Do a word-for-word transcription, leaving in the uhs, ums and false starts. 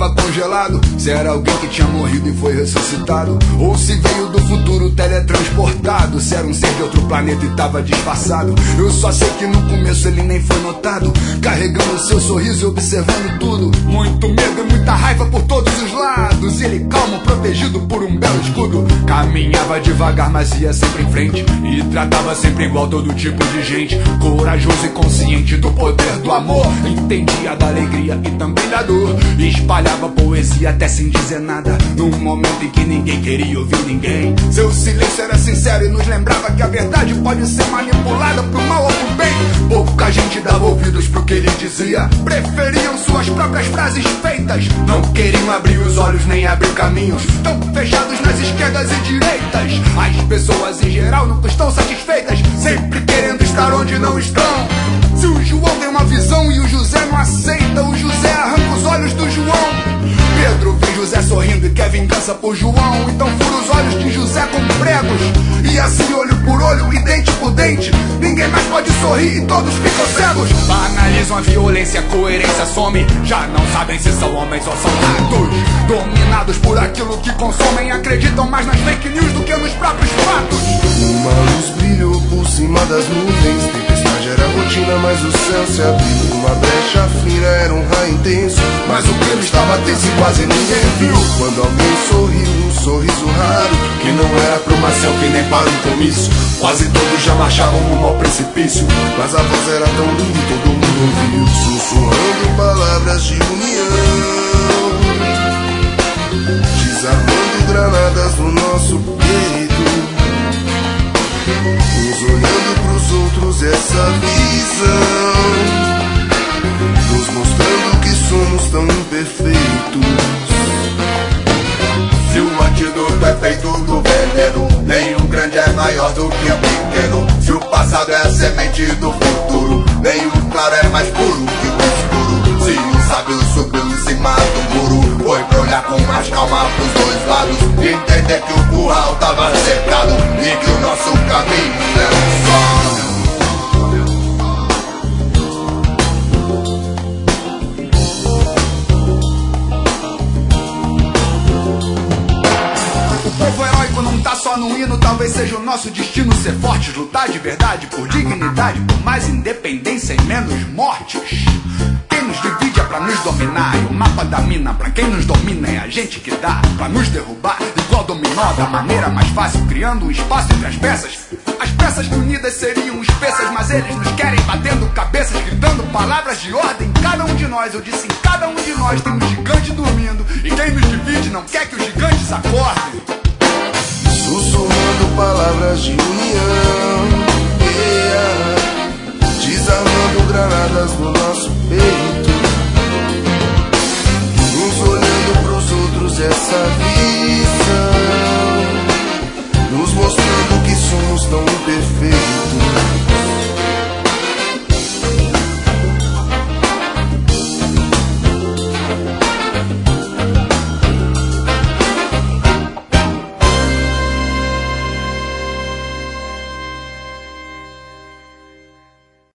tava congelado, se era alguém que tinha morrido e foi ressuscitado, ou se veio do futuro teletransportado, se era um ser de outro planeta e tava disfarçado. Eu só sei que no começo ele nem foi notado, carregando seu sorriso e observando tudo. Muito medo e muita raiva por todos os lados, e ele calmo, protegido por um belo escudo. Caminhava devagar, mas ia sempre em frente, e tratava sempre igual todo tipo de gente. Corajoso e consciente do poder do amor, entendia da alegria e também da dor, e espalhava poesia até sem dizer nada, num momento em que ninguém queria ouvir ninguém. Seu silêncio era sincero e nos lembrava que a verdade pode ser manipulada pro mal ou pro bem. Pouca gente dava ouvidos pro que ele dizia, preferiam suas próprias frases feitas, não queriam abrir os olhos nem abrir caminhos, tão fechados nas esquerdas e direitas. As pessoas em geral nunca estão satisfeitas, sempre querendo estar onde não estão. Se o João tem uma visão e o José não aceita, o José arranca os olhos do João. Pedro vê José sorrindo e quer vingança por João, então fura os olhos de José com pregos, e assim olho por olho e dente por dente, ninguém mais pode sorrir e todos ficam cegos. Banalizam a violência, a coerência some, já não sabem se são homens ou são ratos. Dominados por aquilo que consomem, acreditam mais nas fake news do que nos próprios fatos. Uma luz brilhou por cima das nuvens, tempestade era rotina, mas o céu se abriu. Uma brecha fina era um raio intenso, mas o clima estava tenso e quase ninguém viu. Quando alguém sorriu, um sorriso raro, que não era pra uma selfie nem para um comício. Quase todos já marchavam rumo ao precipício, mas a voz era tão linda e todo mundo ouviu, sussurrando palavras de união, desarmando granadas no nosso peito, uns olhando pros outros essa visão, nos mostrando que somos tão imperfeitos. Se o antídoto é feito do veneno, nenhum grande é maior do que o pequeno. Se o passado é a semente do futuro, nenhum claro é mais puro que o escuro. Se o sábio subiu em cima do muro, foi pra olhar com mais calma pros dois lados, e entender que o curral tava cercado e que o nosso caminho é um só. O povo heróico não tá só no hino, talvez seja o nosso destino ser fortes, lutar de verdade por dignidade, por mais independência e menos mortes. Quem nos divide é pra nos dominar, e o mapa da mina pra quem nos domina é a gente que dá pra nos derrubar, igual dominó, da maneira mais fácil, criando um espaço entre as peças. As peças que unidas seriam espessas, mas eles nos querem batendo cabeças, gritando palavras de ordem. Cada um de nós, eu disse, em cada um de nós tem um gigante dormindo, e quem nos divide não quer que os gigantes acordem. Sussurrando palavras de união, yeah, desarmando granadas no nosso peito,